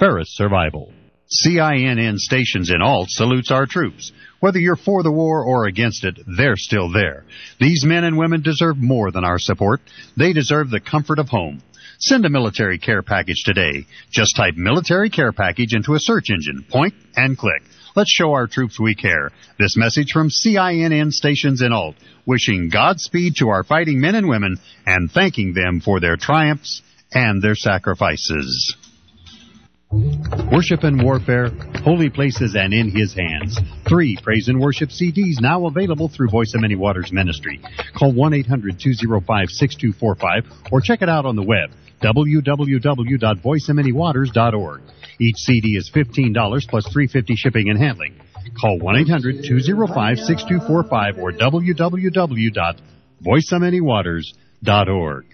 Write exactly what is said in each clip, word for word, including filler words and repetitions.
Ferris Survival. C I N N Stations in Alt salutes our troops. Whether you're for the war or against it, they're still there. These men and women deserve more than our support. They deserve the comfort of home. Send a military care package today. Just type military care package into a search engine. Point and click. Let's show our troops we care. This message from C I N N Stations in Alt, wishing Godspeed to our fighting men and women and thanking them for their triumphs and their sacrifices. Worship and Warfare, Holy Places and In His Hands. Three praise and worship C Ds now available through Voice of Many Waters Ministry. Call one eight hundred two oh five six two four five or check it out on the web, w w w dot voice of many waters dot org. Each C D is fifteen dollars plus three dollars and fifty cents shipping and handling. Call one eight hundred two oh five six two four five or w w w dot voice of many waters dot org.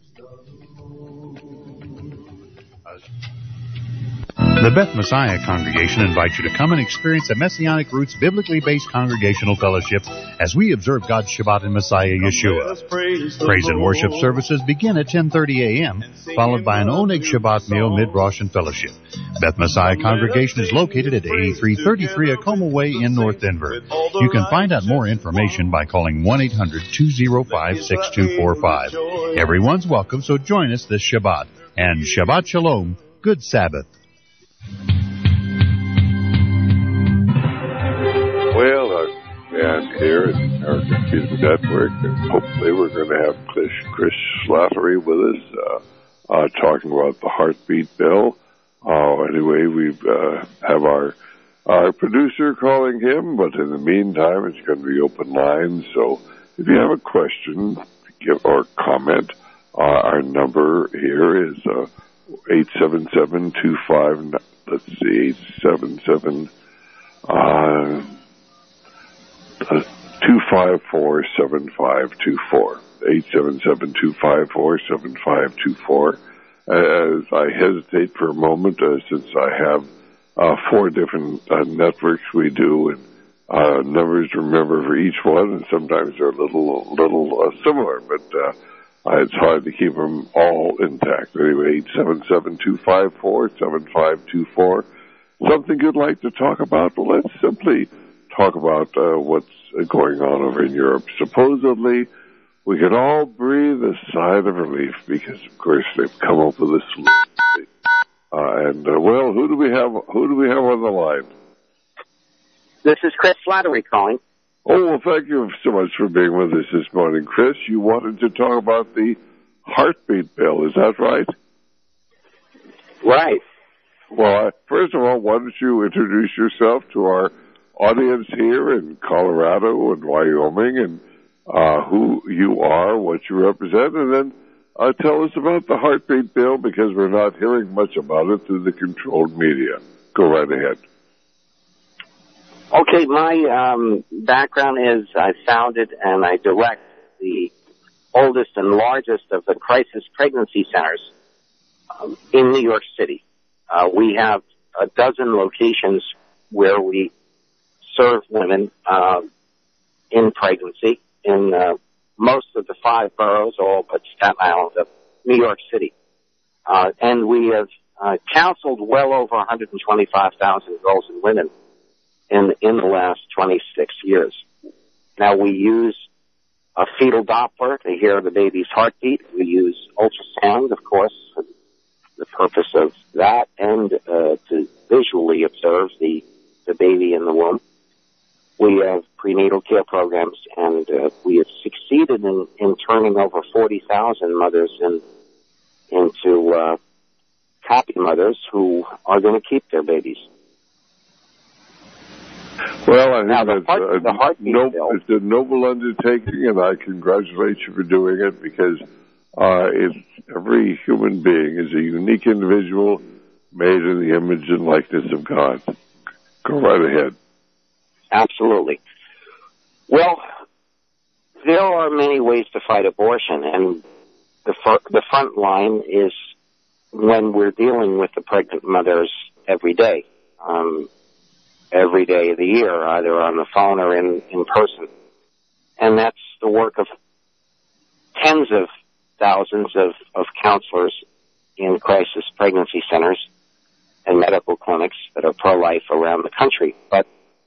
The Beth Messiah Congregation invites you to come and experience a Messianic Roots biblically based congregational fellowship as we observe God's Shabbat in Messiah Yeshua. Praise and worship services begin at ten thirty a.m., followed by an Oneg Shabbat meal, mid-Rosh, and fellowship. Beth Messiah Congregation is located at eighty-three thirty-three Acoma Way in North Denver. You can find out more information by calling one eight hundred two oh five six two four five. Everyone's welcome, so join us this Shabbat. And Shabbat Shalom, good Sabbath. Well, our man here at the American Music Network, and hopefully we're going to have Chris, Chris Slattery with us, uh, uh, talking about the Heartbeat Bill. Uh, anyway, we uh, have our our producer calling him, but in the meantime, it's going to be open lines. So if you have a question give or comment, uh, our number here is uh, eight seven seven two five. Let's see, eight seven seven. Uh, Uh, two five four, seven five two four. eight seven seven, two five four, seven five two four. As I hesitate for a moment, uh, since I have uh, four different uh, networks we do, and uh, numbers to remember for each one, and sometimes they're a little, little uh, similar, but uh, it's hard to keep them all intact. Anyway, eight seven seven, two five four, seven five two four. Something you'd like to talk about? Well, let's simply talk about uh, what's going on over in Europe. Supposedly, we can all breathe a sigh of relief because, of course, they've come up with this. Uh, and uh, well, who do we have? Who do we have on the line? This is Chris Slattery calling. Oh, well, thank you so much for being with us this morning, Chris. You wanted to talk about the Heartbeat Bill, is that right? Right. Well, first of all, why don't you introduce yourself to our audience here in Colorado and Wyoming, and uh, who you are, what you represent, and then uh, tell us about the Heartbeat Bill, because we're not hearing much about it through the controlled media. Go right ahead. Okay, my um, background is I founded and I direct the oldest and largest of the crisis pregnancy centers um, in New York City. Uh, we have a dozen locations where we serve women uh, in pregnancy in uh, most of the five boroughs, all but Staten Island of New York City. Uh, and we have uh, counseled well over one hundred twenty-five thousand girls and women in in the last twenty-six years. Now, we use a fetal Doppler to hear the baby's heartbeat. We use ultrasound, of course, for the purpose of that, and uh, to visually observe the, the baby in the womb. We have prenatal care programs, and uh, we have succeeded in, in turning over forty thousand mothers in, into uh, happy mothers who are going to keep their babies. Well, I think now, that's heart, a, the heartbeat no, bill, it's a noble undertaking, and I congratulate you for doing it, because uh, it's, every human being is a unique individual made in the image and likeness of God. Go right ahead. Absolutely. Well, there are many ways to fight abortion, and the fir- the front line is when we're dealing with the pregnant mothers every day, um, every day of the year, either on the phone or in, in person. And that's the work of tens of thousands of, of counselors in crisis pregnancy centers and that are pro-life around the country. But,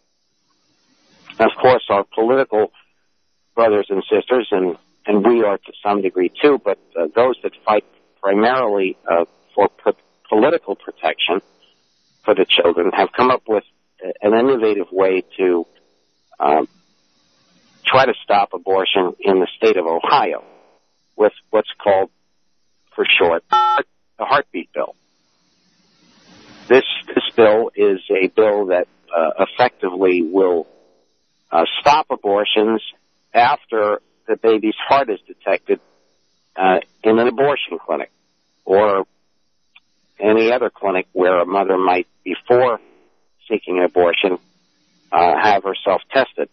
of course, our political brothers and sisters, and, and we are to some degree too, but uh, those that fight primarily uh, for p- political protection for the children have come up with an innovative way to um, try to stop abortion in the state of Ohio with what's called, for short, the heartbeat bill. This this bill is a bill that uh, effectively will uh, stop abortions after the baby's heart is detected uh, in an abortion clinic or any other clinic where a mother might, before seeking an abortion, uh, have herself tested.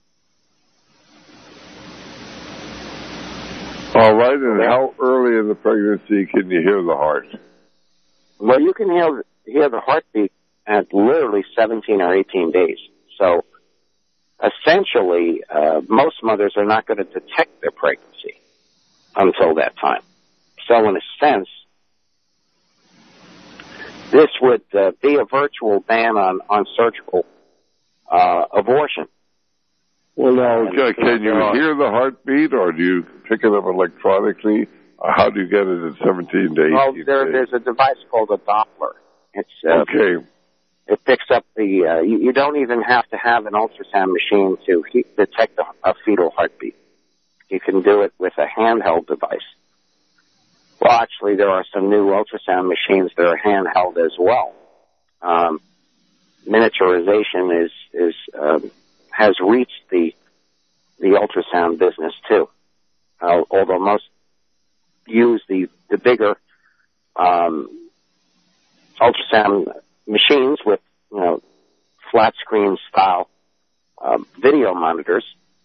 All right, and how early in the pregnancy can you hear the heart? Well, you can hear, hear the heartbeat at literally seventeen or eighteen days. So, essentially, uh, most mothers are not going to detect their pregnancy until that time. So, in a sense, this would uh, be a virtual ban on, on surgical uh, abortion. Well, now, and, can you uh, hear the heartbeat, or do you pick it up electronically? Uh, how do you get it at seventeen days? Well, there, there's a device called a Doppler. It's uh, okay. It picks up the. Uh, you, you don't even have to have an ultrasound machine to he- detect a, a fetal heartbeat. You can do it with a handheld device. Well, actually, there are some new ultrasound machines that are handheld as well. Um, miniaturization is is um, has reached the the ultrasound business too. Uh, although most use the the bigger um, ultrasound machines with, you know, flat screen style uh, video monitors,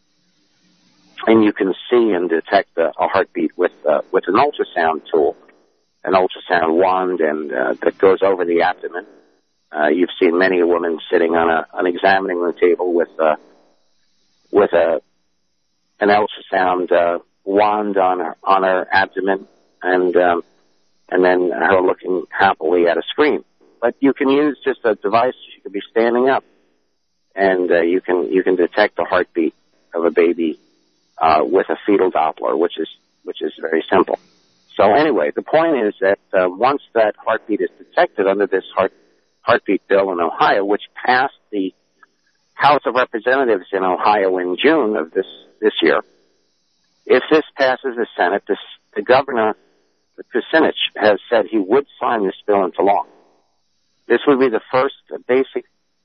and you can see and detect a, a heartbeat with uh, with an ultrasound tool, an ultrasound wand, and uh, that goes over the abdomen. Uh, you've seen many women sitting on a an examining room table with uh, with a an ultrasound uh, wand on her on her abdomen, and um, and then her looking happily at a screen. But you can use just a device. You could be standing up, and uh, you can you can detect the heartbeat of a baby uh, with a fetal Doppler, which is which is very simple. So anyway, the point is that uh, once that heartbeat is detected under this heart heartbeat bill in Ohio, which passed the House of Representatives in Ohio in June of this this year, if this passes the Senate, this, the governor, Kucinich, has said he would sign this bill into law. This would be the first basic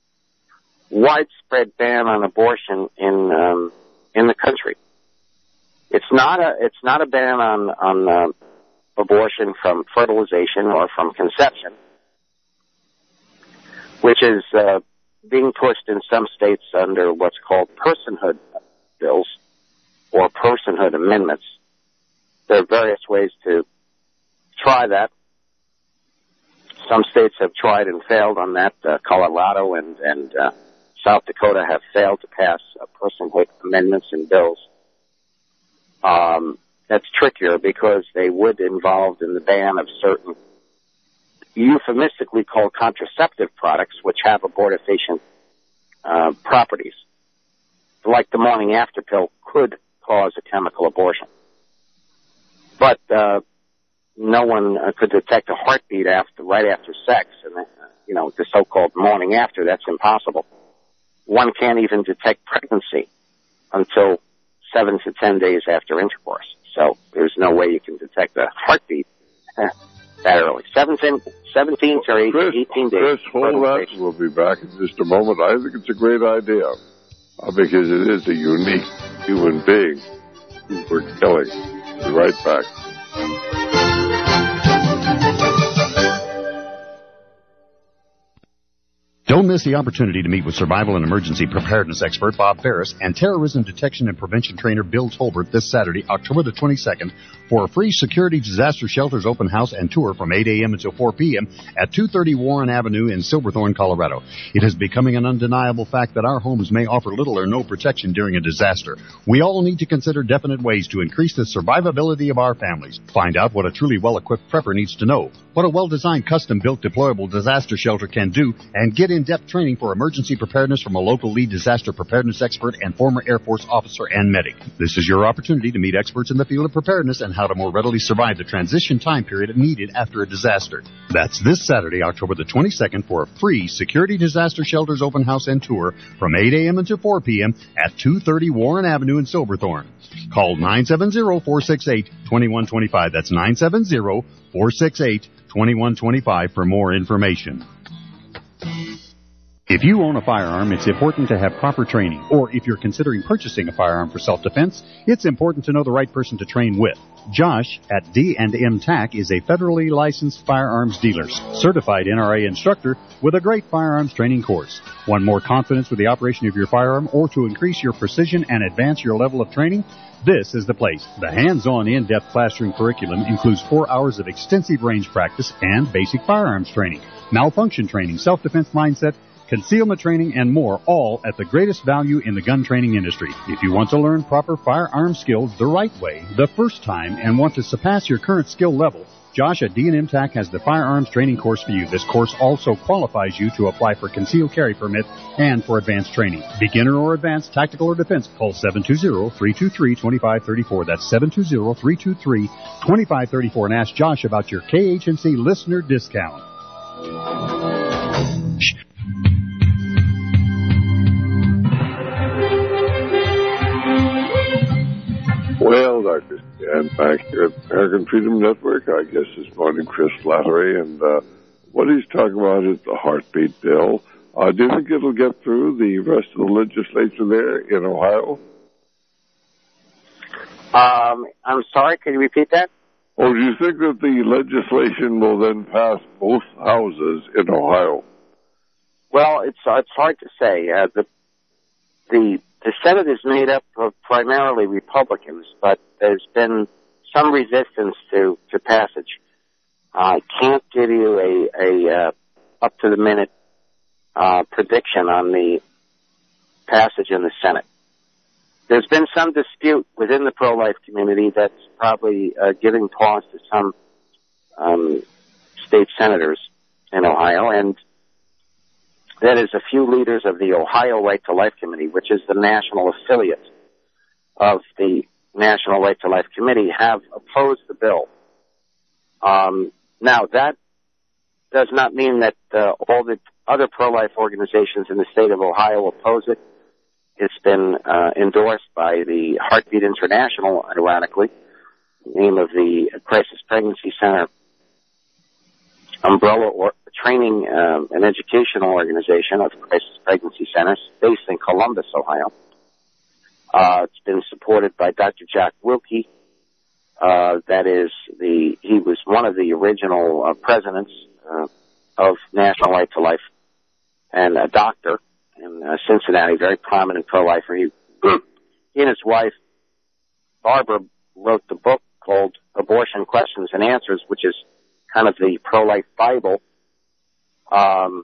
widespread ban on abortion in um, in the country. It's not a it's not a ban on on uh, abortion from fertilization or from conception, which is uh, being pushed in some states under what's called personhood bills or personhood amendments. There are various ways to try that. Some states have tried and failed on that. Uh, Colorado and, and uh, South Dakota have failed to pass uh, personhood amendments and bills. Um, that's trickier because they would involve in the ban of certain euphemistically called contraceptive products, which have abortifacient uh, properties. Like the morning after pill could cause a chemical abortion. But uh, no one uh, could detect a heartbeat after, right after sex, and uh, you know, the so-called morning after. That's impossible. One can't even detect pregnancy until seven to ten days after intercourse. So there's no way you can detect a heartbeat that early. seventeen, seventeen to eighteen days. Chris, hold that. We'll be back in just a moment. I think it's a great idea uh, because it is a unique human being who we're killing. Be right back. Don't miss the opportunity to meet with survival and emergency preparedness expert Bob Ferris and terrorism detection and prevention trainer Bill Tolbert this Saturday, October the twenty-second, for a free Security Disaster Shelters open house and tour from eight a.m. until four p.m. at two thirty Warren Avenue in Silverthorne, Colorado. It is becoming an undeniable fact that our homes may offer little or no protection during a disaster. We all need to consider definite ways to increase the survivability of our families. Find out what a truly well-equipped prepper needs to know. what a well-designed, custom-built, deployable disaster shelter can do, and get in-depth training for emergency preparedness from a local lead disaster preparedness expert and former Air Force officer and medic. This is your opportunity to meet experts in the field of preparedness and how to more readily survive the transition time period needed after a disaster. That's this Saturday, October the twenty-second, for a free Security Disaster Shelters open house and tour from eight a.m. until four p.m. at two thirty Warren Avenue in Silverthorne. Call nine seven zero, four six eight, two one two five. That's nine seven zero, four six eight, two one two five for more information. If you own a firearm, it's important to have proper training. Or if you're considering purchasing a firearm for self-defense, it's important to know the right person to train with. Josh at D and M T A C is a federally licensed firearms dealer, certified N R A instructor with a great firearms training course. Want more confidence with the operation of your firearm or to increase your precision and advance your level of training? This is the place. The hands-on, in-depth classroom curriculum includes four hours of extensive range practice and basic firearms training, malfunction training, self-defense mindset, concealment training, and more, all at the greatest value in the gun training industry. If you want to learn proper firearm skills the right way, the first time, and want to surpass your current skill level, Josh at D and M T A C has the firearms training course for you. This course also qualifies you to apply for concealed carry permit and for advanced training. Beginner or advanced, tactical or defense, call seven two zero, three two three, two five three four. That's seven two zero, three two three, two five three four, and ask Josh about your K H N C listener discount. Well, Doctor Stan, back here at the American Freedom Network. I guess this morning, Chris Slattery, and uh, what he's talking about is the heartbeat bill. Uh, do you think it'll get through the rest of the legislature there in Ohio? Um, I'm sorry, can you repeat that? Or do you think that the legislation will then pass both houses in Ohio? Well, it's uh, it's hard to say. Uh, the the The Senate is made up of primarily Republicans, but there's been some resistance to, to passage. I can't give you a, a uh, up-to-the-minute uh, prediction on the passage in the Senate. There's been some dispute within the pro-life community that's probably uh, giving pause to some um, state senators in Ohio, and that is a few leaders of the Ohio Right to Life Committee, which is the national affiliate of the National Right to Life Committee, have opposed the bill. Um, now, that does not mean that uh, all the other pro-life organizations in the state of Ohio oppose it. It's been uh, endorsed by the Heartbeat International, ironically, the name of the Crisis Pregnancy Center umbrella or training um, and educational organization of Crisis Pregnancy Centers based in Columbus, Ohio. Uh, it's been supported by Doctor Jack Wilkie. Uh, that is the, he was one of the original uh, presidents uh, of National Right to Life, and a doctor in uh, Cincinnati, very prominent pro-lifer. He, he and his wife, Barbara, wrote the book called Abortion Questions and Answers, which is kind of the pro-life Bible. Um,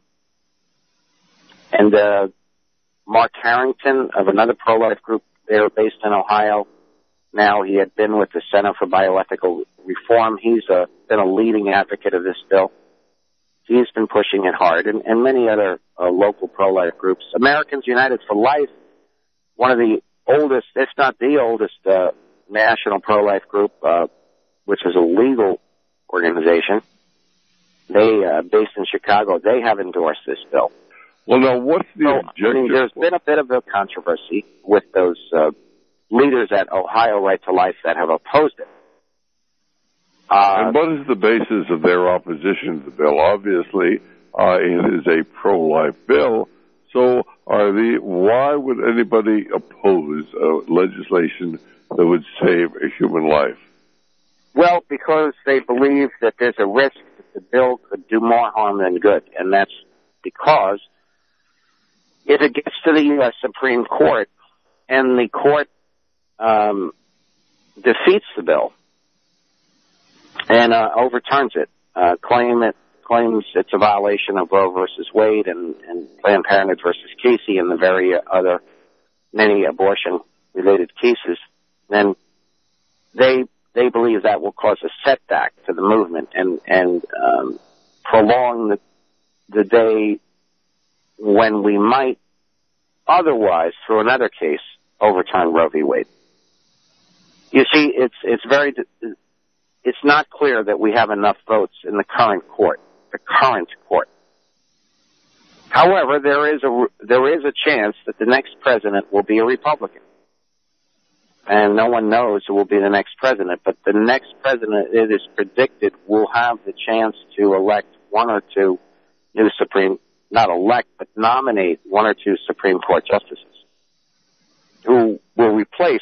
and uh, Mark Harrington of another pro-life group there based in Ohio. Now he had been with the Center for Bioethical Reform. He's uh, been a leading advocate of this bill. He's been pushing it hard, and, and many other uh, local pro-life groups. Americans United for Life, one of the oldest, if not the oldest, uh, national pro-life group, uh, which is a legal organization. They, uh, based in Chicago, they have endorsed this bill. Well, now, what's the so, objective? I mean, there's been a bit of a controversy with those uh, leaders at Ohio Right to Life that have opposed it. Uh, and what is the basis of their opposition to the bill? Obviously, uh, it is a pro-life bill. So, are the why would anybody oppose uh, legislation that would save a human life? Well, because they believe that there's a risk that the bill could do more harm than good, and that's because if it gets to the U S Supreme Court and the court um, defeats the bill and uh, overturns it, uh, claim it, claims it's a violation of Roe versus Wade and, and Planned Parenthood versus Casey and the very other many abortion-related cases, then they they believe that will cause a setback to the movement and, and um, prolong the, the day when we might otherwise, through another case, overturn Roe v. Wade. You see, it's it's very it's not clear that we have enough votes in the current court, the current court. However, there is a there is a chance that the next president will be a Republican, and no one knows who will be the next president. But the next president, it is predicted, will have the chance to elect one or two new Supreme, not elect, but nominate one or two Supreme Court justices who will replace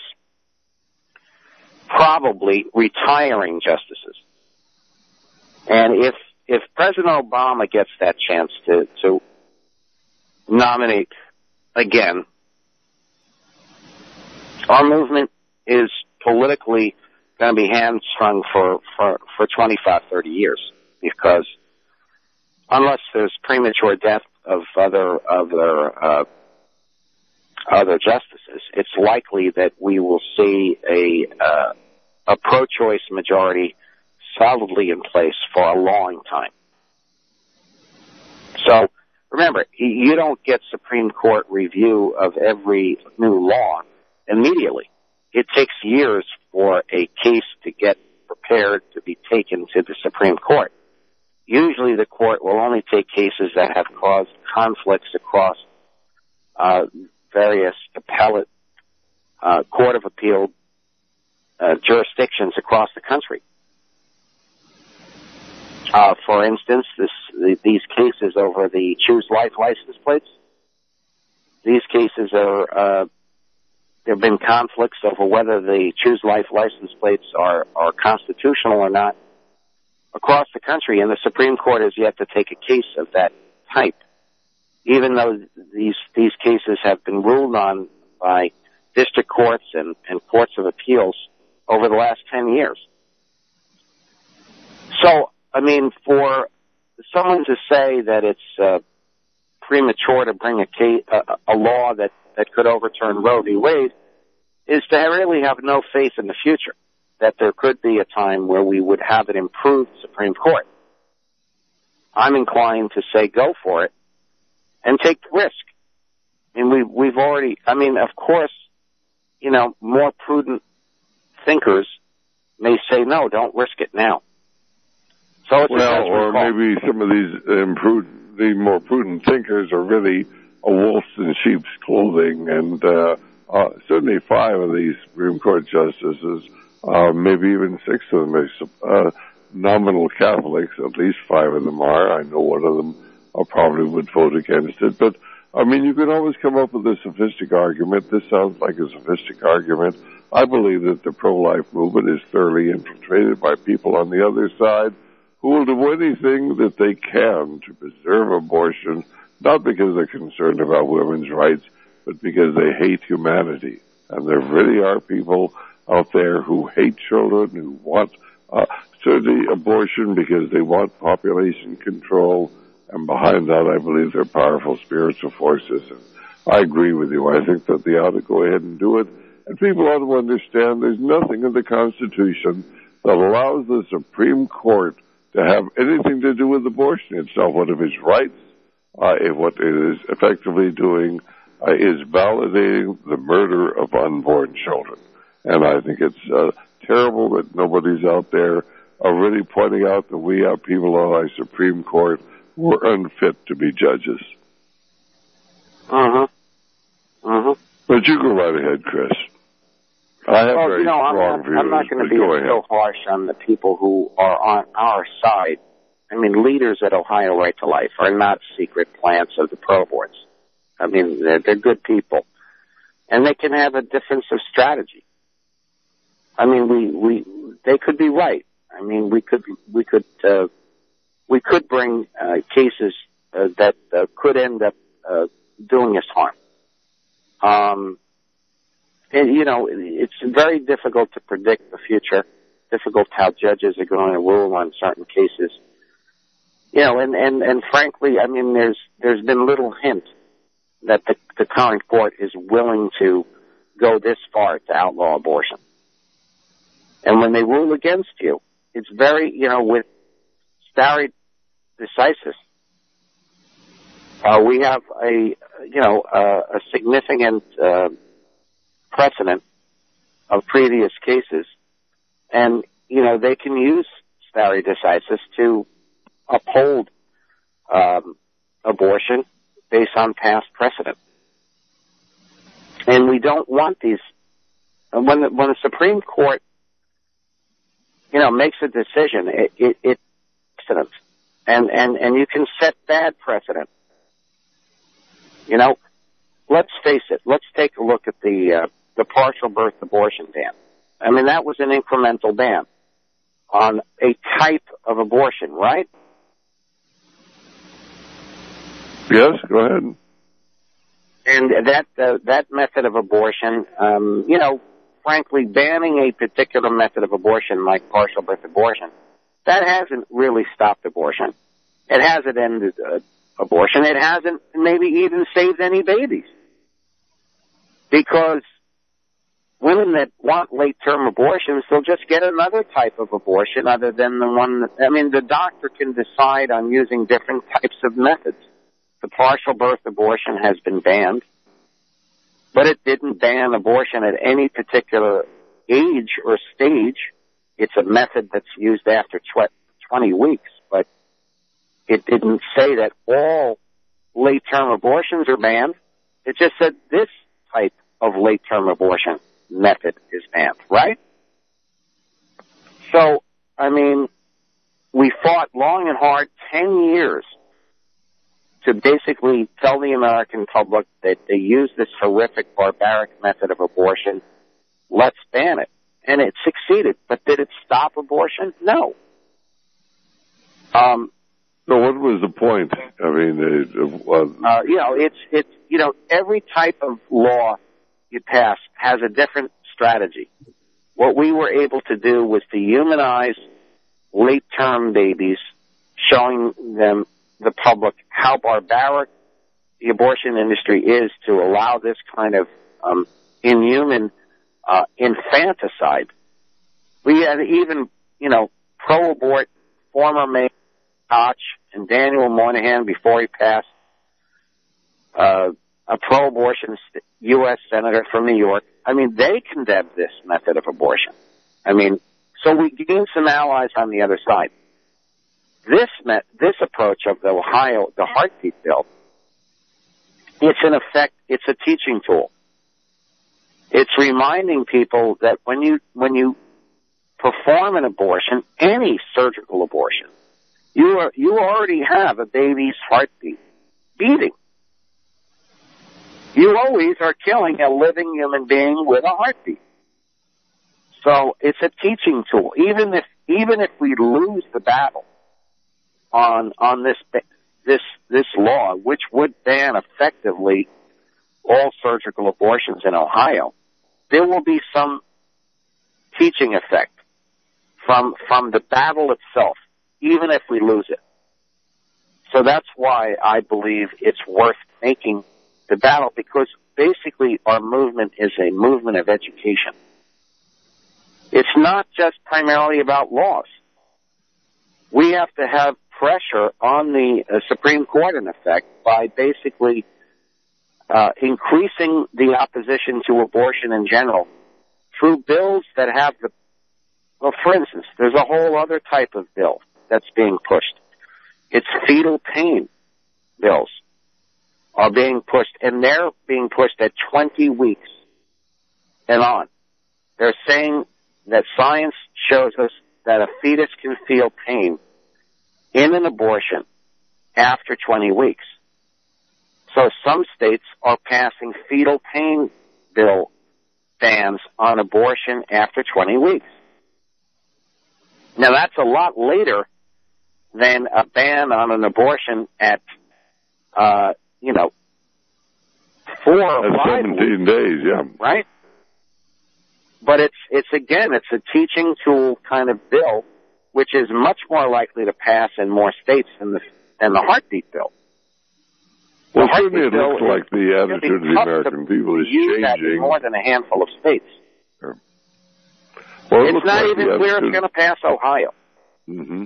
probably retiring justices. And if if President Obama gets that chance to, to nominate again, our movement is politically going to be hamstrung for, for, for twenty-five, thirty years, because unless there's premature death of other other uh, other justices, it's likely that we will see a uh, a pro-choice majority solidly in place for a long time. So remember, you don't get Supreme Court review of every new law immediately. It takes years for a case to get prepared to be taken to the Supreme Court. Usually the court will only take cases that have caused conflicts across uh, various appellate uh, court of appeal uh, jurisdictions across the country. Uh, for instance, this, the, these cases over the Choose Life license plates, these cases are, uh, there have been conflicts over whether the Choose Life license plates are, are constitutional or not across the country, and the Supreme Court has yet to take a case of that type, even though these these cases have been ruled on by district courts and, and courts of appeals over the last ten years. So, I mean, for someone to say that it's uh, premature to bring a, case, a, a law that, that could overturn Roe v. Wade is to really have no faith in the future, that there could be a time where we would have an improved Supreme Court. I'm inclined to say go for it and take the risk. I mean, we, we've already, I mean, of course, you know, more prudent thinkers may say, no, don't risk it now. So it's well, or call. Maybe some of these imprudent, the more prudent thinkers are really a wolf in sheep's clothing, and uh, uh, certainly five of these Supreme Court justices, uh, maybe even six of them are uh, nominal Catholics. At least five of them are. I know one of them uh, probably would vote against it, but I mean, you can always come up with a sophistic argument. This sounds like a sophistic argument. I believe that the pro-life movement is thoroughly infiltrated by people on the other side who will do anything that they can to preserve abortion, not because they're concerned about women's rights, but because they hate humanity. And there really are people out there who hate children, who want uh, certainly abortion because they want population control. And behind that, I believe there are powerful spiritual forces. And I agree with you. I think that they ought to go ahead and do it. And people ought to understand there's nothing in the Constitution that allows the Supreme Court to have anything to do with abortion. It's not one of its rights. Uh, if what it is effectively doing uh, is validating the murder of unborn children. And I think it's uh, terrible that nobody's out there uh, really pointing out that we have people on our Supreme Court who are unfit to be judges. Uh-huh. Uh-huh. But you go right ahead, Chris. I have well, very you know, strong I'm not, views. I'm not going to be go so harsh on the people who are on our side. I mean, leaders at Ohio Right to Life are not secret plants of the pro-aborts. I mean, they're, they're good people. And they can have a defensive strategy. I mean, we, we, they could be right. I mean, we could, we could, uh, we could bring, uh, cases, uh, that, uh, could end up, uh, doing us harm. Um, and, you know, it's very difficult to predict the future, difficult how judges are going to rule on certain cases. You know, and, and, and frankly, I mean, there's, there's been little hint that the, the current court is willing to go this far to outlaw abortion. And when they rule against you, it's very, you know, with stare decisis, uh, we have a, you know, uh, a significant uh, precedent of previous cases. And, you know, they can use stare decisis to uphold um, abortion based on past precedent. And we don't want these. When the, when the Supreme Court, you know, makes a decision, it, it, it precedent, and and and you can set bad precedent. You know, let's face it. Let's take a look at the uh, the partial birth abortion ban. I mean, that was an incremental ban on a type of abortion, right? Yes, go ahead. And that uh, that method of abortion, um, you know, frankly, banning a particular method of abortion like partial birth abortion, that hasn't really stopped abortion. It hasn't ended uh, abortion. It hasn't maybe even saved any babies. Because women that want late-term abortions, they'll just get another type of abortion other than the one that, I mean, the doctor can decide on using different types of methods. The partial birth abortion has been banned, but it didn't ban abortion at any particular age or stage. It's a method that's used after twenty weeks, but it didn't say that all late-term abortions are banned. It just said this type of late-term abortion method is banned, right? So, I mean, we fought long and hard, ten years, to basically tell the American public that they use this horrific, barbaric method of abortion. Let's ban it. And it succeeded. But did it stop abortion? No. Um, so what was the point? I mean, it, uh, uh, you know, it's, it's, you know, every type of law you pass has a different strategy. What we were able to do was to humanize late-term babies, showing them, the public, how barbaric the abortion industry is to allow this kind of um, inhuman uh, infanticide. We had even, you know, pro-abort former Mayor Koch and Daniel Moynihan before he passed, uh, a pro-abortion U S senator from New York. I mean, they condemned this method of abortion. I mean, so we gained some allies on the other side. This met, this approach of the Ohio, the heartbeat bill, it's in effect, it's a teaching tool. It's reminding people that when you, when you perform an abortion, any surgical abortion, you are, you already have a baby's heartbeat beating. You always are killing a living human being with a heartbeat. So it's a teaching tool. Even if, even if we lose the battle on, on this, this, this law, which would ban effectively all surgical abortions in Ohio, there will be some teaching effect from, from the battle itself, even if we lose it. So that's why I believe it's worth making the battle, because basically our movement is a movement of education. It's not just primarily about laws. We have to have pressure on the uh, Supreme Court, in effect, by basically uh, increasing the opposition to abortion in general through bills that have the, well, for instance, there's a whole other type of bill that's being pushed. It's fetal pain bills are being pushed, and they're being pushed at twenty weeks and on. They're saying that science shows us that a fetus can feel pain in an abortion after twenty weeks. So some states are passing fetal pain bill bans on abortion after twenty weeks. Now that's a lot later than a ban on an abortion at, uh, you know, four or at five seventeen weeks, days, yeah. right? But it's, it's again, it's a teaching tool kind of bill, which is much more likely to pass in more states than the, than the heartbeat bill. Well, the certainly it looks bill like the attitude of the American people is changing. That in more than a handful of states. Sure. Well, it it's not like even clear it's going to pass Ohio. Mm-hmm.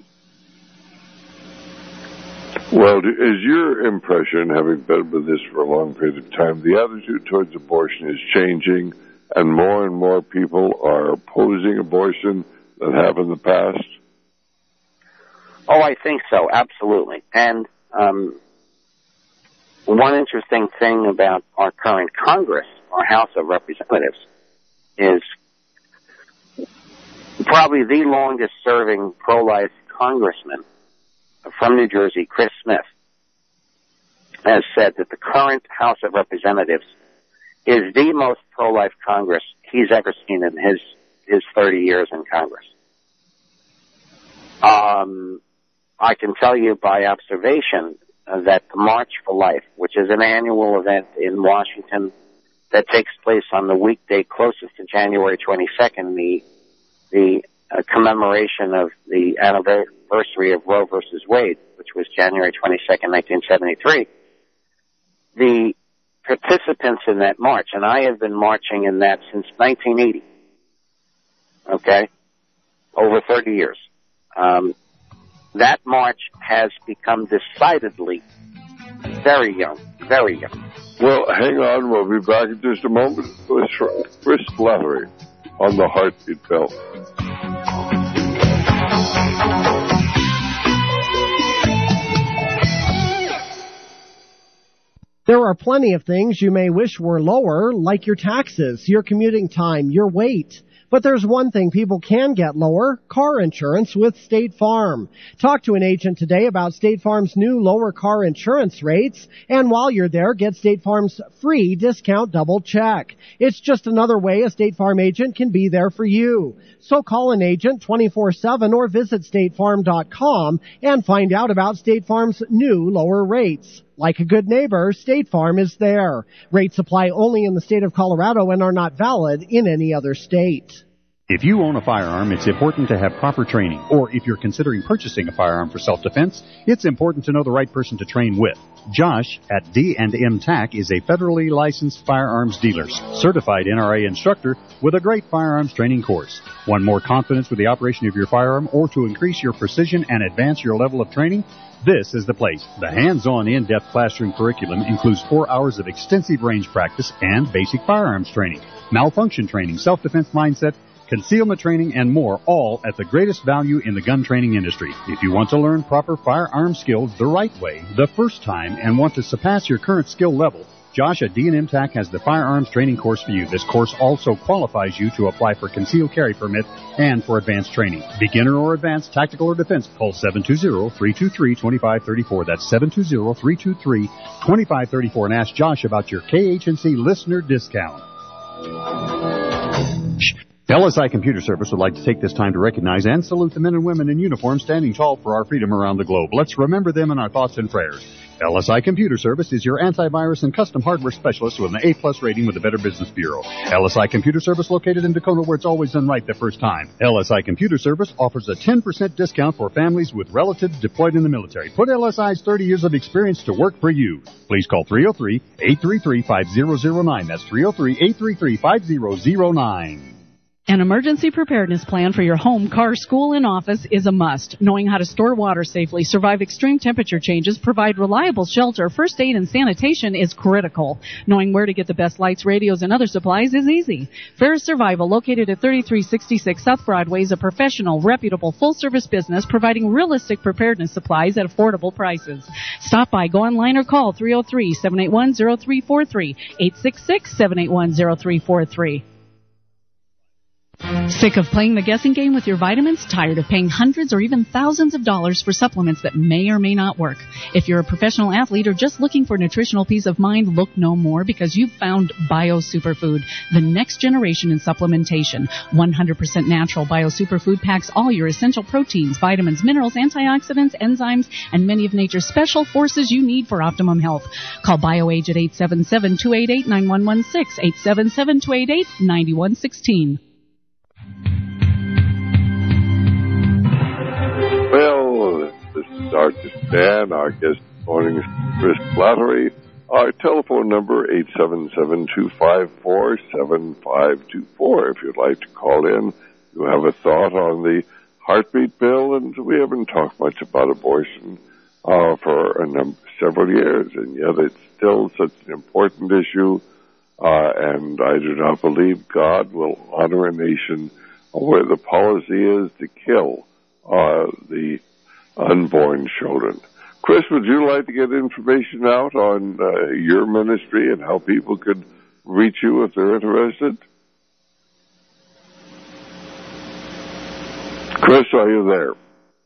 Well, is your impression, having been with this for a long period of time, the attitude towards abortion is changing, and more and more people are opposing abortion than have in the past? Oh, I think so, absolutely. And um, one interesting thing about our current Congress, our House of Representatives, is probably the longest-serving pro-life congressman from New Jersey, Chris Smith, has said that the current House of Representatives is the most pro-life Congress he's ever seen in his, his thirty years in Congress. Um, I can tell you by observation uh, that the March for Life, which is an annual event in Washington that takes place on the weekday closest to January twenty-second, the, the uh, commemoration of the anniversary of Roe versus Wade, which was January twenty-second, nineteen seventy-three. The participants in that march, and I have been marching in that since nineteen eighty, okay, over thirty years. Um, that march has become decidedly very young, very young. Well, hang on. We'll be back in just a moment with Chris Slattery on the Heartbeat Bell. There are plenty of things you may wish were lower, like your taxes, your commuting time, your weight. But there's one thing people can get lower, car insurance with State Farm. Talk to an agent today about State Farm's new lower car insurance rates. And while you're there, get State Farm's free discount double check. It's just another way a State Farm agent can be there for you. So call an agent twenty-four seven or visit state farm dot com and find out about State Farm's new lower rates. Like a good neighbor, State Farm is there. Rates apply only in the state of Colorado and are not valid in any other state. If you own a firearm, it's important to have proper training. Or if you're considering purchasing a firearm for self-defense, it's important to know the right person to train with. Josh at D and M T A C is a federally licensed firearms dealer, certified N R A instructor with a great firearms training course. Want more confidence with the operation of your firearm or to increase your precision and advance your level of training? This is the place. The hands-on, in-depth classroom curriculum includes four hours of extensive range practice and basic firearms training, malfunction training, self-defense mindset, concealment training, and more, all at the greatest value in the gun training industry. If you want to learn proper firearm skills the right way, the first time, and want to surpass your current skill level, Josh at D and M T A C has the firearms training course for you. This course also qualifies you to apply for concealed carry permit and for advanced training. Beginner or advanced, tactical or defense, call seven two zero, three two three, two five three four. That's seven two zero, three two three, two five three four, and ask Josh about your K H N C listener discount. L S I Computer Service would like to take this time to recognize and salute the men and women in uniform standing tall for our freedom around the globe. Let's remember them in our thoughts and prayers. L S I Computer Service is your antivirus and custom hardware specialist with an A-plus rating with the Better Business Bureau. L S I Computer Service located in Dakota, where it's always done right the first time. L S I Computer Service offers a ten percent discount for families with relatives deployed in the military. Put L S I's thirty years of experience to work for you. Please call three oh three, eight three three, five oh oh nine. That's three oh three, eight three three, five oh oh nine. An emergency preparedness plan for your home, car, school, and office is a must. Knowing how to store water safely, survive extreme temperature changes, provide reliable shelter, first aid, and sanitation is critical. Knowing where to get the best lights, radios, and other supplies is easy. Ferris Survival, located at thirty-three sixty-six South Broadway, is a professional, reputable, full-service business providing realistic preparedness supplies at affordable prices. Stop by, go online, or call three oh three, seven eight one, oh three four three, eight six six, seven eight one, oh three four three. Sick of playing the guessing game with your vitamins? Tired of paying hundreds or even thousands of dollars for supplements that may or may not work? If you're a professional athlete or just looking for nutritional peace of mind, look no more, because you've found Bio Superfood, the next generation in supplementation. one hundred percent natural Bio Superfood packs all your essential proteins, vitamins, minerals, antioxidants, enzymes, and many of nature's special forces you need for optimum health. Call BioAge at eight seven seven, two eight eight, nine one one six, eight seven seven, two eight eight, nine one one six. Well, this is Doctor Stan. Our guest this morning is Chris Slattery. Our telephone number, eight seven seven, two five four, seven five two four. If you'd like to call in, you have a thought on the heartbeat bill, and we haven't talked much about abortion uh, for a number, several years, and yet it's still such an important issue, uh, and I do not believe God will honor a nation where the policy is to kill uh, the unborn children. Chris, would you like to get information out on uh, your ministry and how people could reach you if they're interested? Chris, are you there?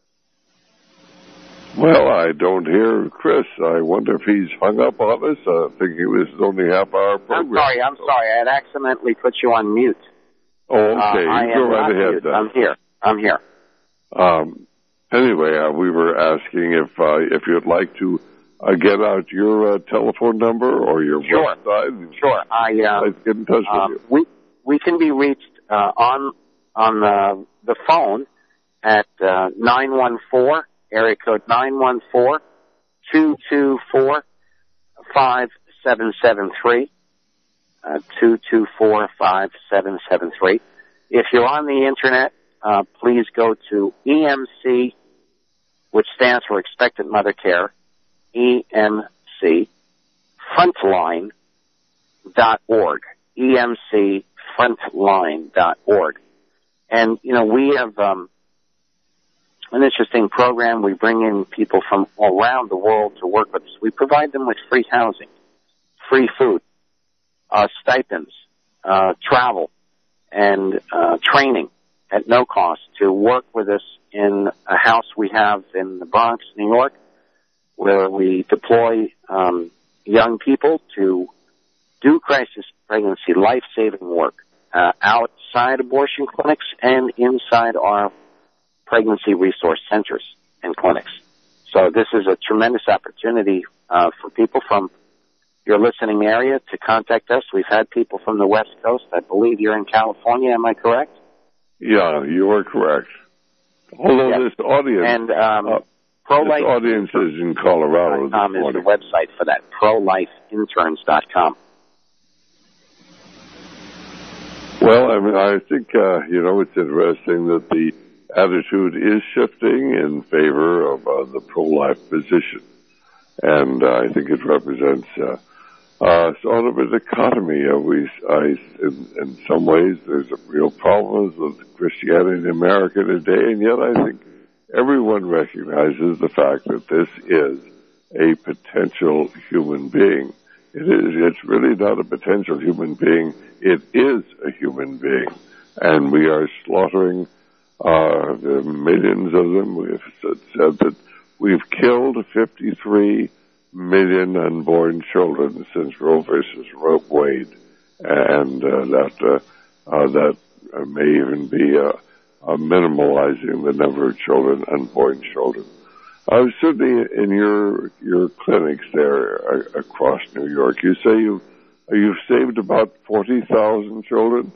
Well, I don't hear Chris. I wonder if he's hung up on us. I think it was only half hour program. I'm sorry, I'm sorry. I had accidentally put you on mute. Oh, okay. Uh, I you go am right not ahead mute. then. I'm here. I'm here. Um, anyway, uh, we were asking if uh, if you'd like to uh, get out your uh, telephone number or your Sure. website. Sure. I uh, Let's get in touch uh, with you. we we can be reached uh, on on the the phone at uh, nine one four area code nine one four two two four five seven seven three. Uh, two two four five seven seven three. If you're on the internet, uh, please go to E M C, which stands for Expectant Mother Care, E M C, frontline dot org, E M C frontline dot org. And, you know, we have um, an interesting program. We bring in people from all around the world to work with us. We provide them with free housing, free food, uh, stipends, uh, travel, and uh, training at no cost to work with us in a house we have in the Bronx, New York, where we deploy um, young people to do crisis pregnancy life-saving work uh, outside abortion clinics and inside our pregnancy resource centers and clinics. So this is a tremendous opportunity uh, for people from your listening area to contact us. We've had people from the West Coast. I believe you're in California. Am I correct? Yeah, you are correct. Although Yes. this audience, And um, uh, pro-life this audience is in Colorado this com is the morning. website for that, pro life interns dot com. Well, I mean, I think, uh, you know, it's interesting that the attitude is shifting in favor of uh, the pro-life position. And uh, I think it represents uh, uh, sort of a dichotomy. Uh, we, I, in, in some ways, there's a real problems with Christianity in America today, and yet I think everyone recognizes the fact that this is a potential human being. It is, it's really not a potential human being. It is a human being. And we are slaughtering uh, the millions of them. We've said that we've killed fifty-three million unborn children since Roe versus Wade. And uh, that, uh, uh, that uh, may even be uh, uh, minimalizing the number of children, unborn children. Uh, certainly in your your clinics there uh, across New York, you say you uh, you've saved about forty thousand children?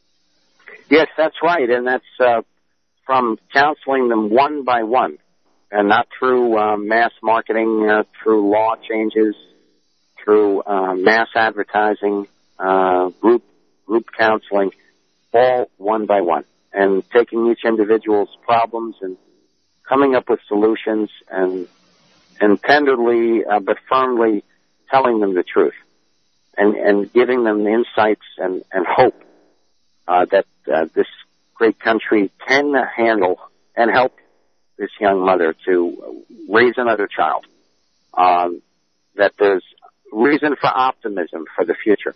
Yes, that's right, and that's uh, from counseling them one by one, and not through uh, mass marketing, uh, through law changes, through uh, mass advertising, uh, group group counseling, all one by one, and taking each individual's problems and coming up with solutions and and tenderly uh, but firmly telling them the truth and, and giving them insights and, and hope uh, that uh, this great country can handle and help this young mother to raise another child, um, that there's reason for optimism for the future.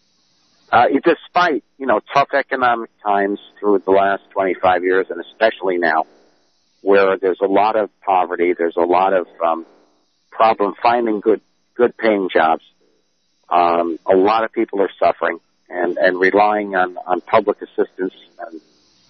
Uh, despite, you know, tough economic times through the last twenty-five years and especially now, where there's a lot of poverty, there's a lot of um, problem finding good, good paying jobs. Um, a lot of people are suffering and, and relying on, on public assistance and,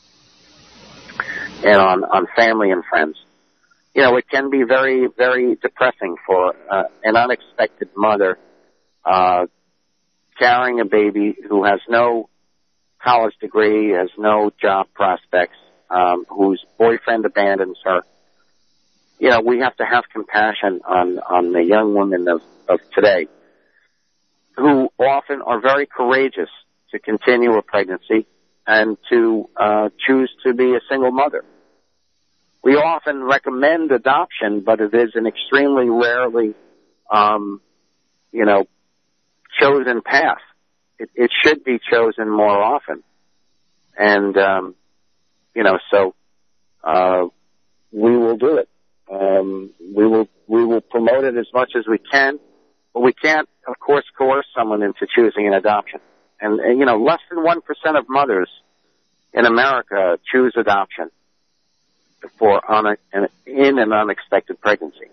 and on, on family and friends. You know, it can be very, very depressing for uh, an unexpected mother uh, carrying a baby who has no college degree, has no job prospects, Um, whose boyfriend abandons her. You know, we have to have compassion on, on the young women of, of today who often are very courageous to continue a pregnancy and to uh, choose to be a single mother. We often recommend adoption, but it is an extremely rarely, um, you know, chosen path. It, it should be chosen more often. And, um, you know, so uh, we will do it. Um, we will we will promote it as much as we can, but we can't, of course, coerce someone into choosing an adoption. And, and you know, less than one percent of mothers in America choose adoption for on a, in an unexpected pregnancy.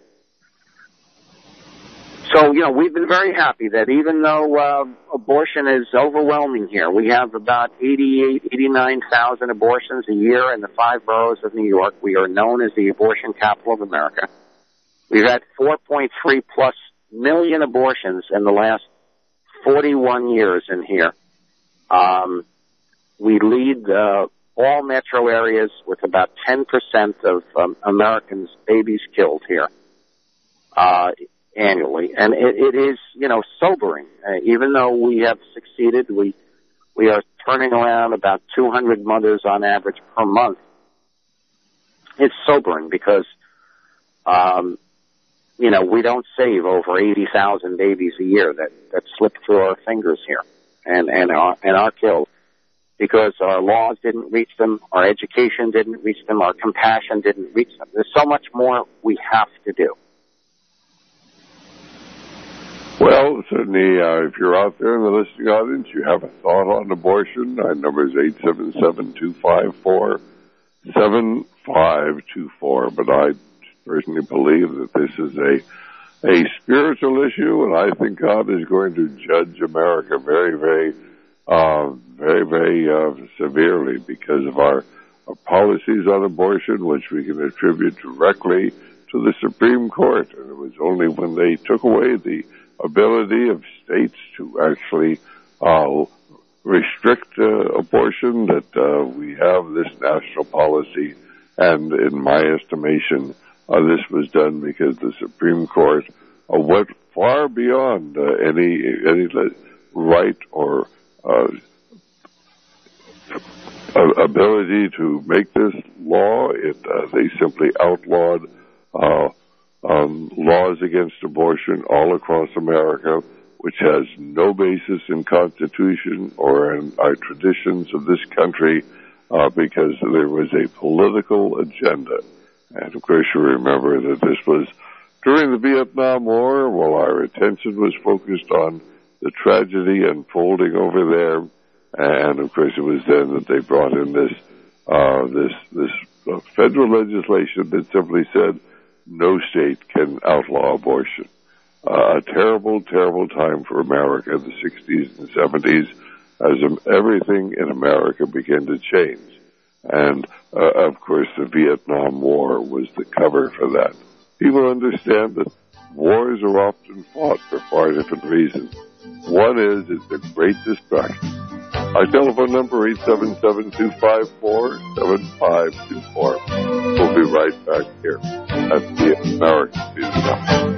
So, you know, we've been very happy that even though uh, abortion is overwhelming here, we have about eighty-eight, eighty-nine thousand abortions a year in the five boroughs of New York. We are known as the abortion capital of America. We've had four point three plus million abortions in the last forty-one years in here. Um, we lead uh, all metro areas with about ten percent of um, Americans' babies killed here. Uh, annually. And it, it is, you know, sobering. Uh, even though we have succeeded, we we are turning around about two hundred mothers on average per month. It's sobering because, um, you know, we don't save over eighty thousand babies a year that, that slip through our fingers here and, and, are, and are killed because our laws didn't reach them, our education didn't reach them, our compassion didn't reach them. There's so much more we have to do. Well, certainly, uh, if you're out there in the listening audience, you have a thought on abortion, our number is eight seven seven, two five four, seven five two four. But I personally believe that this is a, a spiritual issue, and I think God is going to judge America very, very, uh, very, very, uh, severely because of our, our policies on abortion, which we can attribute directly to the Supreme Court. And it was only when they took away the ability of states to actually uh, restrict uh, abortion that uh, we have this national policy. And in my estimation, uh, this was done because the Supreme Court uh, went far beyond uh, any any right or uh, ability to make this law. It uh, they simply outlawed uh, Um, laws against abortion all across America, which has no basis in Constitution or in our traditions of this country, uh, because there was a political agenda. And of course you remember that this was during the Vietnam War, while our attention was focused on the tragedy unfolding over there. And of course it was then that they brought in this, uh, this, this uh, federal legislation that simply said, no state can outlaw abortion. Uh, a terrible, terrible time for America in the sixties and seventies as um, everything in America began to change. And, uh, of course, the Vietnam War was the cover for that. People understand that wars are often fought for far different reasons. One is it's a great distraction. Our telephone number, eight seven seven, two five four, seven five two four. We'll be right back here at the American News.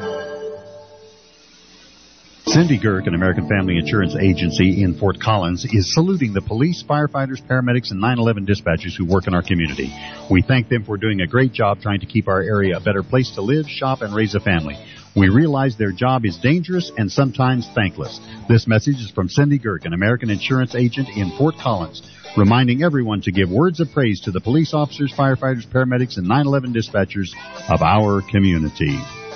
Cindy Girk, an American Family Insurance Agency in Fort Collins, is saluting the police, firefighters, paramedics, and nine eleven dispatchers who work in our community. We thank them for doing a great job trying to keep our area a better place to live, shop, and raise a family. We realize their job is dangerous and sometimes thankless. This message is from Cindy Girk, an American Insurance Agent in Fort Collins, reminding everyone to give words of praise to the police officers, firefighters, paramedics, and nine eleven dispatchers of our community.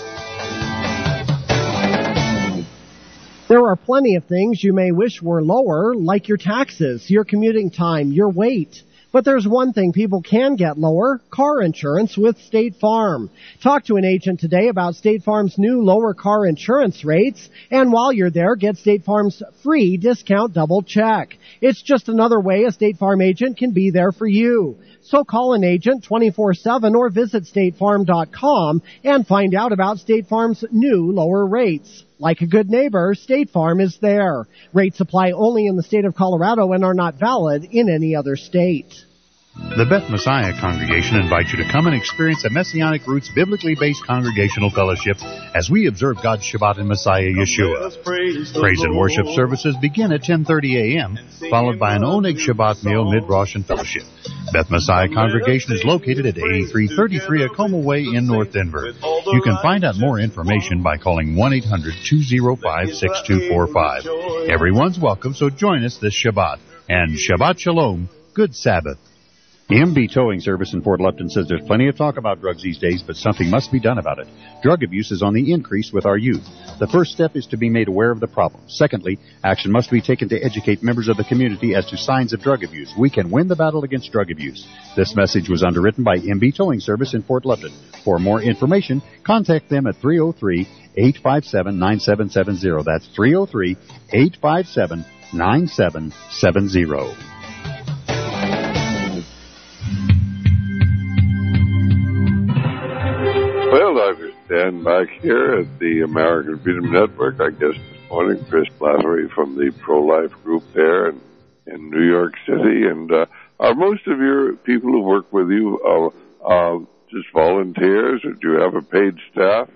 There are plenty of things you may wish were lower, like your taxes, your commuting time, your weight. But there's one thing people can get lower, car insurance with State Farm. Talk to an agent today about State Farm's new lower car insurance rates. And while you're there, get State Farm's free discount double check. It's just another way a State Farm agent can be there for you. So call an agent twenty-four seven or visit state farm dot com and find out about State Farm's new lower rates. Like a good neighbor, State Farm is there. Rates apply only in the state of Colorado and are not valid in any other state. The Beth Messiah Congregation invites you to come and experience a Messianic Roots biblically based congregational fellowship as we observe God's Shabbat in Messiah Yeshua. Praise and worship services begin at ten thirty a.m., followed by an Oneg Shabbat meal, mid-Rosh, and fellowship. Beth Messiah Congregation is located at eighty-three thirty-three Acoma Way in North Denver. You can find out more information by calling one eight hundred two oh five six two four five. Everyone's welcome, so join us this Shabbat. And Shabbat Shalom, good Sabbath. M B Towing Service in Fort Lupton says there's plenty of talk about drugs these days, but something must be done about it. Drug abuse is on the increase with our youth. The first step is to be made aware of the problem. Secondly, action must be taken to educate members of the community as to signs of drug abuse. We can win the battle against drug abuse. This message was underwritten by M B Towing Service in Fort Lupton. For more information, contact them at three oh three, eight five seven, nine seven seven zero. That's three oh three, eight five seven, nine seven seven zero. Well, Doctor Stan back here at the American Freedom Network. I guess this morning, Chris Blattery from the Pro-Life Group there in, in New York City. And uh, are most of your people who work with you uh, uh, just volunteers, or do you have a paid staff?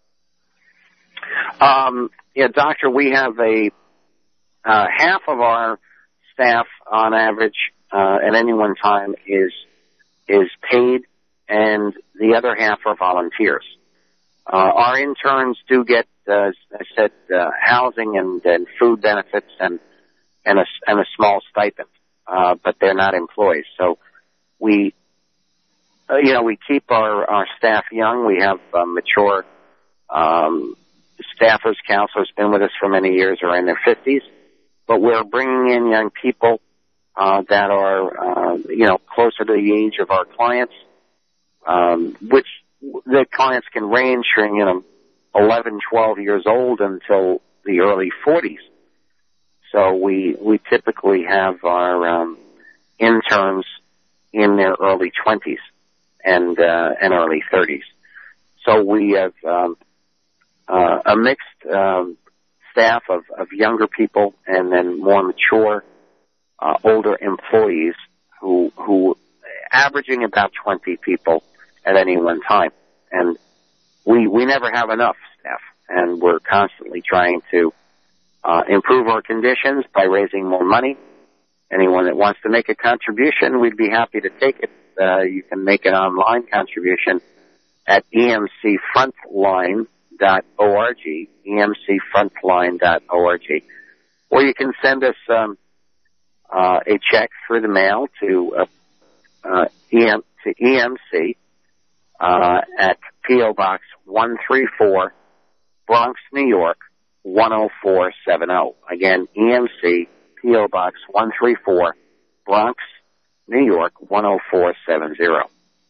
Um, yeah, Doctor, we have a uh, half of our staff on average uh, at any one time is is paid, and the other half are volunteers. Uh, our interns do get, uh, as I said, uh, housing and, and food benefits and and a, and a small stipend, uh, but they're not employees. So we, uh, you know, we keep our, our staff young. We have uh, mature um, staffers, counselors, been with us for many years, are in their fifties, but we're bringing in young people uh, that are, uh, you know, closer to the age of our clients. Um, which the clients can range from, you know, eleven, twelve years old until the early forties. So we, we typically have our, um, interns in their early twenties and, uh, and early thirties. So we have, um, uh, a mixed, um, staff of, of younger people and then more mature, uh, older employees who, who, averaging about twenty people at any one time. And we we never have enough staff, and we're constantly trying to uh, improve our conditions by raising more money. Anyone that wants to make a contribution, we'd be happy to take it. Uh, you can make an online contribution at E M C frontline dot org, E M C frontline dot org. Or you can send us um, uh, a check through the mail to uh, uh, E M, to E M C uh, at P O Box one three four, Bronx, New York, one oh four seven oh. Again, E M C, P O Box one three four, Bronx, New York, one oh four seven oh.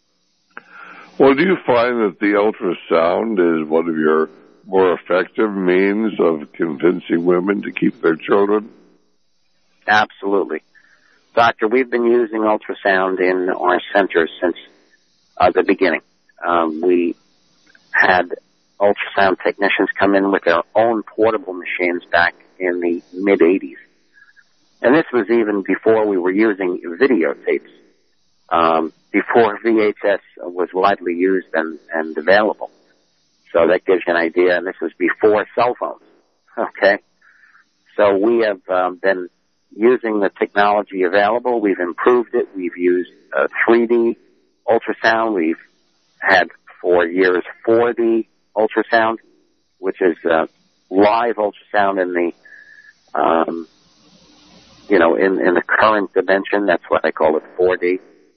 Well, do you find that the ultrasound is one of your more effective means of convincing women to keep their children? Absolutely. Doctor, we've been using ultrasound in our centers since uh, the beginning. Um, we had ultrasound technicians come in with their own portable machines back in the mid-eighties. And this was even before we were using videotapes, um, before V H S was widely used and, and available. So that gives you an idea, and this was before cell phones, okay? So we have um, been using the technology available. We've improved it. We've used uh, three D ultrasound. We've had for years four D ultrasound, which is uh, live ultrasound in the, um, you know, in, in the current dimension. That's what I call it, four D.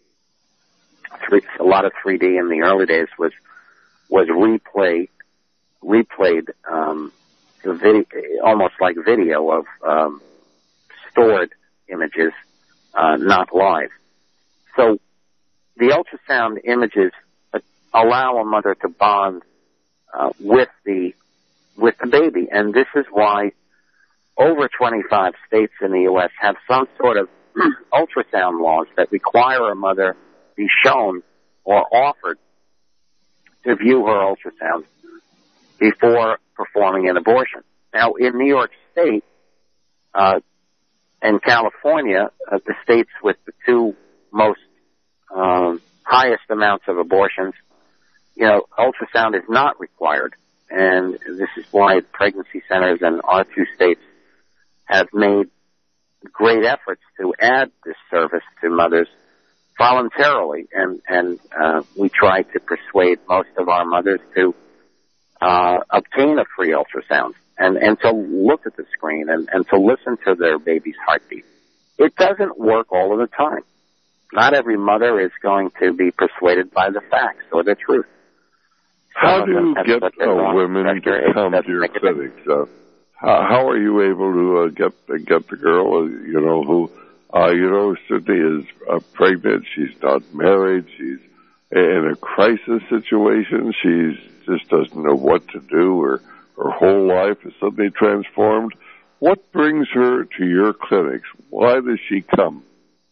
Three, a lot of three D in the early days was was replay, replayed um, video, almost like video of um, stored images, uh, not live. So the ultrasound images allow a mother to bond uh, with the with the baby, and this is why over twenty-five states in the U S have some sort of ultrasound laws that require a mother be shown or offered to view her ultrasound before performing an abortion. Now, in New York State uh, and California, uh, the states with the two most um, highest amounts of abortions, you know, ultrasound is not required. And this is why pregnancy centers in our two states have made great efforts to add this service to mothers voluntarily. And, and uh, we try to persuade most of our mothers to uh, obtain a free ultrasound and, and to look at the screen and, and to listen to their baby's heartbeat. It doesn't work all of the time. Not every mother is going to be persuaded by the facts or the truth. How do you get uh, women to come to your clinics? Uh, how, how are you able to uh, get uh, get the girl, uh, you know, who, uh, you know, Cindy is uh, pregnant, she's not married, she's in a crisis situation, she just doesn't know what to do, or her whole life is suddenly transformed. What brings her to your clinics? Why does she come?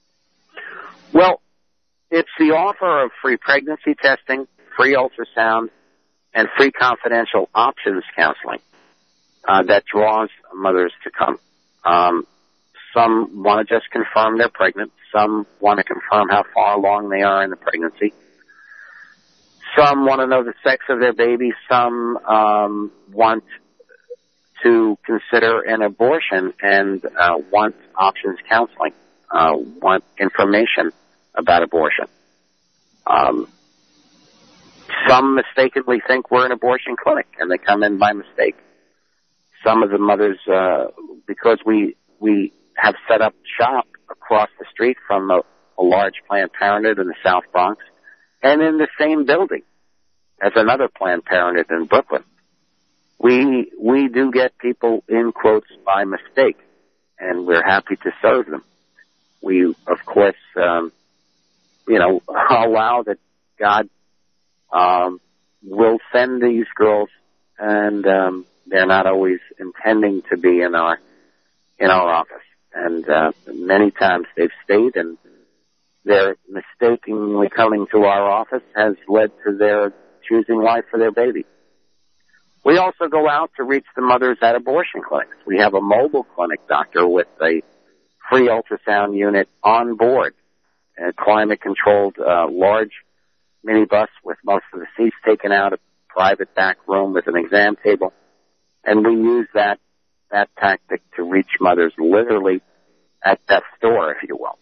Well, it's the offer of free pregnancy testing, free ultrasound, and free confidential options counseling uh, that draws mothers to come. Um, some want to just confirm they're pregnant. Some want to confirm how far along they are in the pregnancy. Some want to know the sex of their baby. Some um, want to consider an abortion and uh, want options counseling, uh, want information about abortion. Um, some mistakenly think we're an abortion clinic, and they come in by mistake. Some of the mothers, uh, because we we have set up shop across the street from a, a large Planned Parenthood in the South Bronx, and in the same building as another Planned Parenthood in Brooklyn. We we do get people in quotes by mistake, and we're happy to serve them. We, of course, um, you know, allow that God um, will send these girls, and um, they're not always intending to be in our in our office. And uh, many times they've stayed, and their mistakenly coming to our office has led to their choosing life for their baby. We also go out to reach the mothers at abortion clinics. We have a mobile clinic doctor with a free ultrasound unit on board, a climate-controlled uh, large minibus with most of the seats taken out, a private back room with an exam table. And we use that that tactic to reach mothers literally at death's door, if you will.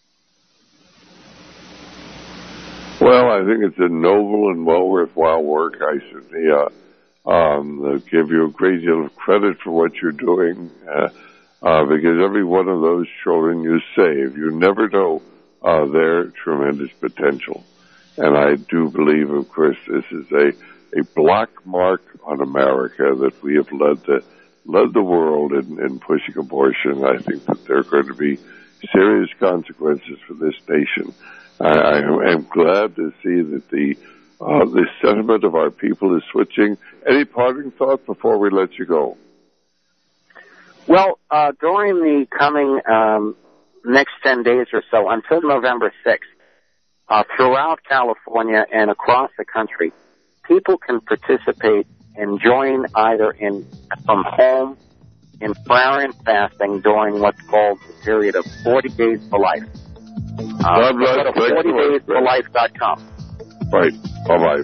Well, I think it's a noble and well worthwhile work. I certainly uh, um, give you a great deal of credit for what you're doing, uh, uh, because every one of those children you save, you never know uh, their tremendous potential. And I do believe, of course, this is a, a black mark on America that we have led the led the world in, in pushing abortion. I think that there are going to be serious consequences for this nation. I, I am glad to see that the uh, the sentiment of our people is switching. Any parting thought before we let you go? Well, uh, during the coming um, next ten days or so, until November sixth, uh, throughout California and across the country, people can participate and join either in from home in prayer and fasting during what's called the period of forty days for life. Uh, go to forty days for life dot com. Right. Bye-bye.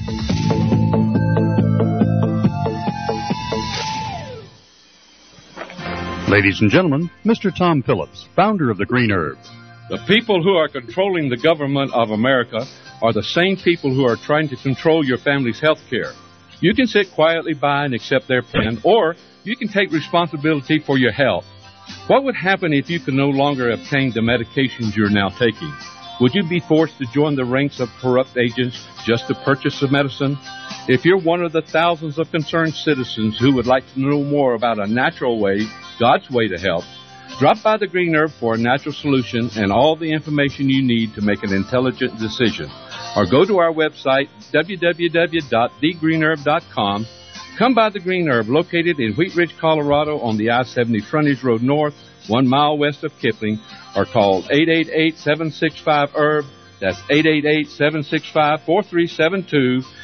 Ladies and gentlemen, Mister Tom Phillips, founder of the Green Herb. The people who are controlling the government of America are the same people who are trying to control your family's health care. You can sit quietly by and accept their plan, or you can take responsibility for your health. What would happen if you could no longer obtain the medications you're now taking? Would you be forced to join the ranks of corrupt agents just to purchase the medicine? If you're one of the thousands of concerned citizens who would like to know more about a natural way, God's way to help, drop by the Green Herb for a natural solution and all the information you need to make an intelligent decision. Or go to our website, w w w dot the green herb dot com. Come by the Green Herb, located in Wheat Ridge, Colorado, on the I seventy Frontage Road North, one mile west of Kipling, or call eight eight eight, seven six five, H E R B. That's eight eight eight, seven six five, four three seven two.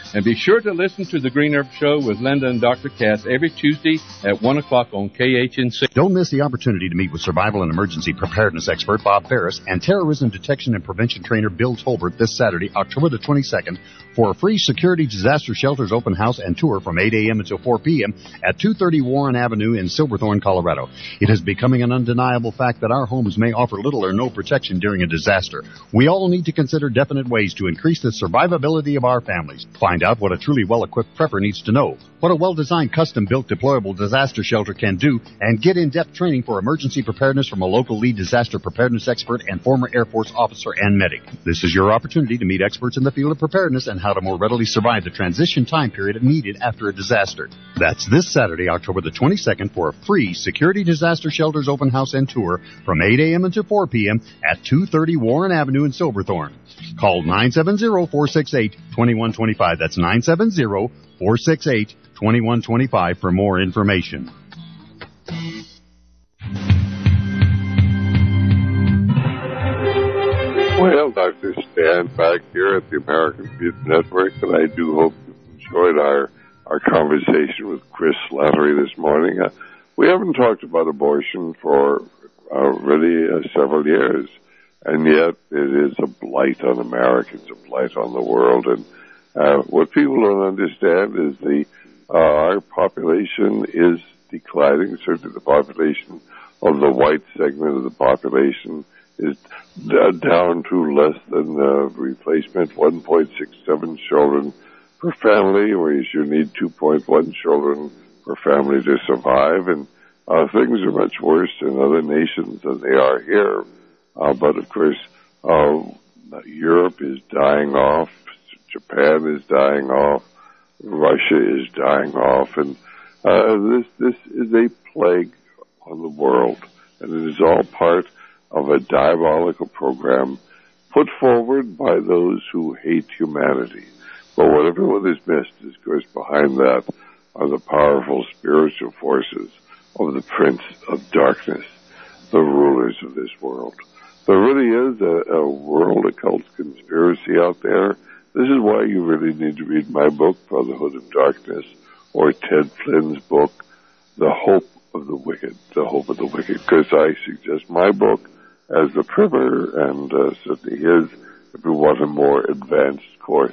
And be sure to listen to the Green Herb Show with Linda and Doctor Cass every Tuesday at one o'clock on K H N C. Don't miss the opportunity to meet with survival and emergency preparedness expert Bob Ferris and terrorism detection and prevention trainer Bill Tolbert this Saturday, October the twenty-second, for a free Security Disaster Shelters open house and tour from eight a.m. until four p.m. at two thirty Warren Avenue in Silverthorne, Colorado. It is becoming an undeniable fact that our homes may offer little or no protection during a disaster. We all need to consider definite ways to increase the survivability of our families. Find out what a truly well-equipped prepper needs to know, what a well-designed, custom-built, deployable disaster shelter can do, and get in-depth training for emergency preparedness from a local lead disaster preparedness expert and former Air Force officer and medic. This is your opportunity to meet experts in the field of preparedness and how to more readily survive the transition time period needed after a disaster. That's this Saturday, October the twenty-second, for a free Security Disaster Shelters open house and tour from eight a.m. until four p.m. at two thirty Warren Avenue in Silverthorne. Call nine seven zero, four six eight, two one two five. That's nine seven zero, four six eight, two one two five for more information. Well, Doctor Stan back here at the American Beat Network, and I do hope you enjoyed our, our conversation with Chris Slattery this morning. Uh, we haven't talked about abortion for uh, really uh, several years, and yet it is a blight on Americans, a blight on the world. And uh, what people don't understand is the uh, our population is declining. Certainly the population of the white segment of the population is uh, down to less than uh, replacement, one point six seven children per family, whereas you need two point one children per family to survive. And uh, things are much worse in other nations than they are here. Uh, but, of course, uh, Europe is dying off. Japan is dying off. Russia is dying off. And uh, this this is a plague on the world. And it is all part of a diabolical program put forward by those who hate humanity. But what everyone has missed is, of course, behind that are the powerful spiritual forces of the Prince of Darkness, the rulers of this world. There really is a, a world occult conspiracy out there. This is why you really need to read my book, Brotherhood of Darkness, or Ted Flynn's book, The Hope of the Wicked, The Hope of the Wicked, because I suggest my book as the primer, and uh, certainly his, if you want a more advanced course.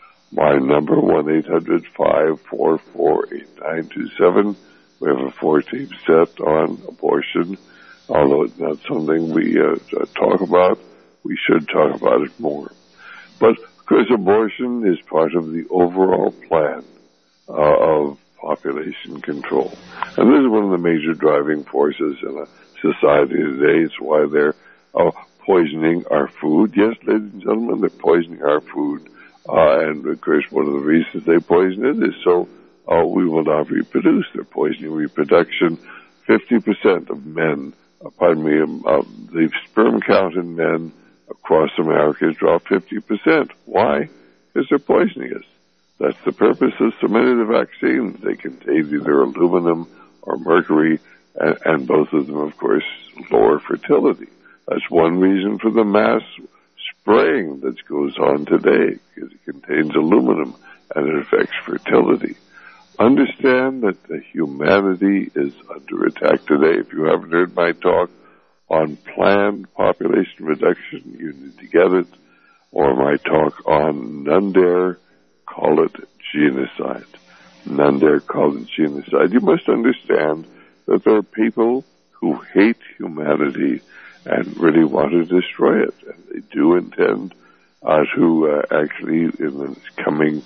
My number, one eight hundred, five four four, eight nine two seven. We have a four-tape set on abortion. Although it's not something we uh, talk about, we should talk about it more. But, of course, abortion is part of the overall plan uh, of population control. And this is one of the major driving forces in a society today. It's why they're uh, poisoning our food. Yes, ladies and gentlemen, they're poisoning our food. Uh, and, of course, one of the reasons they poison it is so uh, we will not reproduce. They're poisoning reproduction. fifty percent of men, uh, pardon me, um, uh, the sperm count in men across America has dropped fifty percent. Why? Because they're poisoning us. That's the purpose of so many of the vaccines. They contain either aluminum or mercury, and, and both of them, of course, lower fertility. That's one reason for the mass spraying that goes on today, because it contains aluminum and it affects fertility. Understand that the humanity is under attack today. If you haven't heard my talk on planned population reduction, you need to get it, or my talk on none dare call it genocide. None dare call it genocide. You must understand that there are people who hate humanity and really want to destroy it. And they do intend uh, to uh, actually, in the coming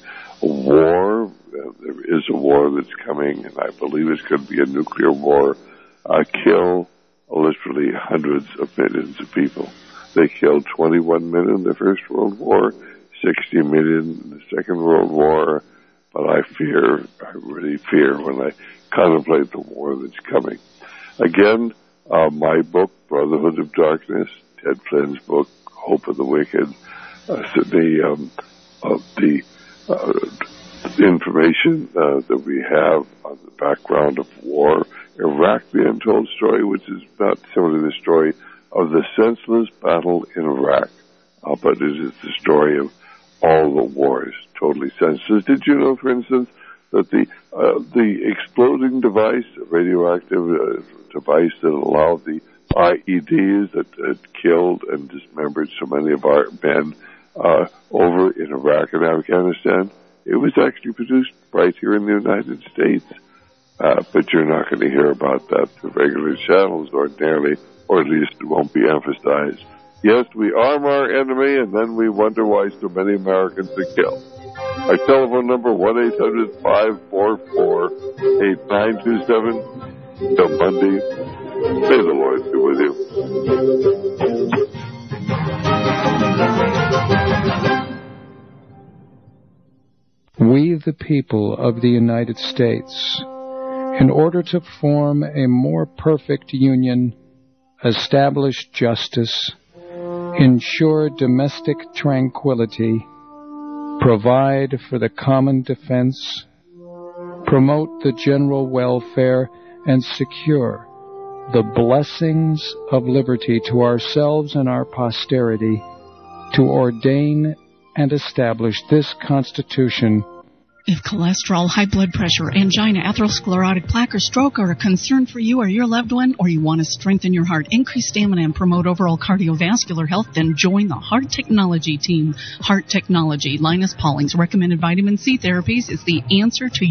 war, uh, there is a war that's coming, and I believe it's going to be a nuclear war, uh, kill literally hundreds of millions of people. They killed twenty-one million in the First World War, sixty million in the Second World War, but I fear, I really fear when I contemplate the war that's coming. Again, uh, my book, Brotherhood of Darkness, Ted Flynn's book, Hope of the Wicked, uh, the, um, uh, the, uh, the information uh, that we have on the background of war, Iraq, the Untold Story, which is not similar to the story of the senseless battle in Iraq, uh, but it is the story of all the wars. Totally senseless. Did you know, for instance, that the uh, the exploding device, radioactive uh, device that allowed the I E Ds that had killed and dismembered so many of our men uh, over in Iraq and Afghanistan, it was actually produced right here in the United States. Uh, but you're not going to hear about that through regular channels ordinarily, or at least it won't be emphasized. Yes, we arm our enemy, and then we wonder why so many Americans are killed. Our telephone number, one eight hundred five four four eight nine two seven. Till Monday, may the Lord be with you. We, the people of the United States, in order to form a more perfect union, establish justice, ensure domestic tranquility, provide for the common defense, promote the general welfare, and secure the blessings of liberty to ourselves and our posterity, to ordain and establish this Constitution. If cholesterol, high blood pressure, angina, atherosclerotic plaque, or stroke are a concern for you or your loved one, or you want to strengthen your heart, increase stamina, and promote overall cardiovascular health, then join the Heart Technology team. Heart Technology, Linus Pauling's recommended vitamin C therapies, is the answer to